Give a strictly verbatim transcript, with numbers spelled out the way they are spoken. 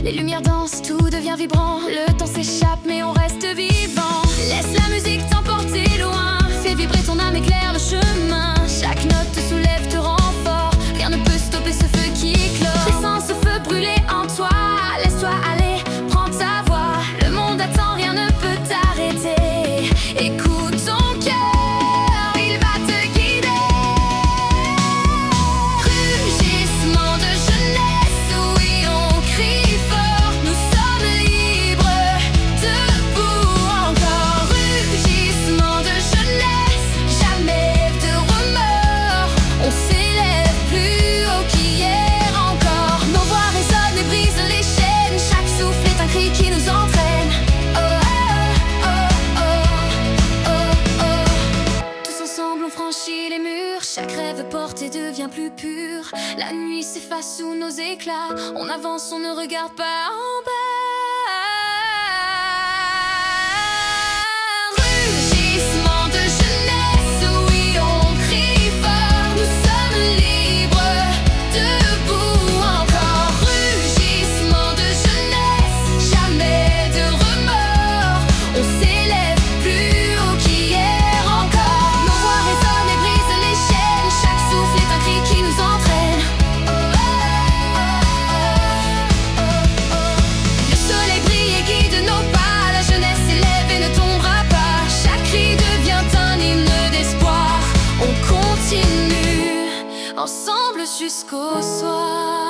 Les lumières dansent, tout devient vibrant. Le temps s'échappe mais on reste vivant. Laisse la musique t'emporter loin. Fais vibrer ton âme, éclaire le chemin. Chaque note te soulève, te rend fort. Rien ne peut stopper ce feu qui éclore. Laissant ce feu brûler en toi. Laisse-toi aller, prends ta voix. Le monde attend, rien ne peut t'arrêter. Écoute ton cœur, il va te guider. Rugissement de jeunesse, oui on crie fort. Nous sommes libres, debout encore. Rugissement de jeunesse, jamais de remords. On s'élève plus haut qu'hier encore. Nos voix résonnent et brisent les chaînes. Chaque souffle est un cri qui nous entraîne. Oh oh oh oh oh oh. Tous ensemble on franchit les murs. Chaque rêve porté devient plus pur. La nuit s'efface sous nos éclats. On avance, on ne regarde pas en bas. Rugissement de jeunesse, oui on crie fort. Nous sommes libres, debout encore. Rugissement de jeunesse, jamais de remords. On s'élève plus haut qu'hier encore. Nos voix résonnent et brisent les chaînes. Chaque souffle est un cri qui nous entraîne. Oh, oh, oh, oh, oh. Le soleil brille et guide nos pas. La jeunesse s'élève et ne tombera pas. Chaque cri devient un hymne d'espoir. On continue ensemble jusqu'au soir.